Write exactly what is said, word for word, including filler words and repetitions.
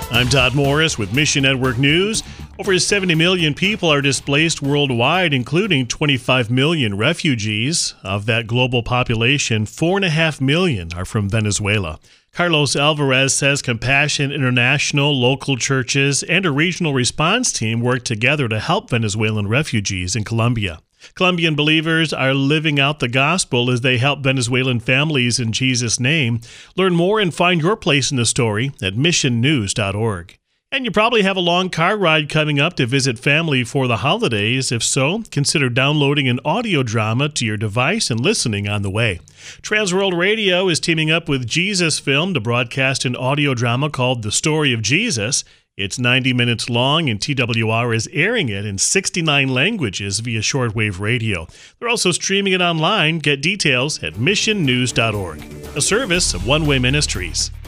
I'm Todd Morris with Mission Network News. Over seventy million people are displaced worldwide, including twenty-five million refugees. Of that global population, four point five million are from Venezuela. Carlos Alvarez says Compassion International, local churches, and a regional response team work together to help Venezuelan refugees in Colombia. Colombian believers are living out the gospel as they help Venezuelan families in Jesus' name. Learn more and find your place in the story at mission news dot org. And you probably have a long car ride coming up to visit family for the holidays. If so, consider downloading an audio drama to your device and listening on the way. Transworld Radio is teaming up with Jesus Film to broadcast an audio drama called The Story of Jesus. It's ninety minutes long, and T W R is airing it in sixty-nine languages via shortwave radio. They're also streaming it online. Get details at mission news dot org, a service of One Way Ministries.